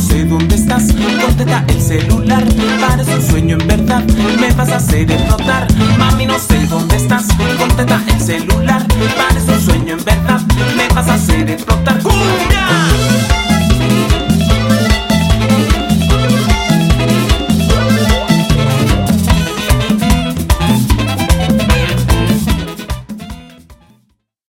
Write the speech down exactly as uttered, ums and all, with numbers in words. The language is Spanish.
sé dónde estás, contesta el celular. Parece un sueño en verdad, me vas a hacer explotar. Mami, no sé dónde estás, contesta el celular. Parece un sueño en verdad, me vas a hacer explotar. ¡Uh!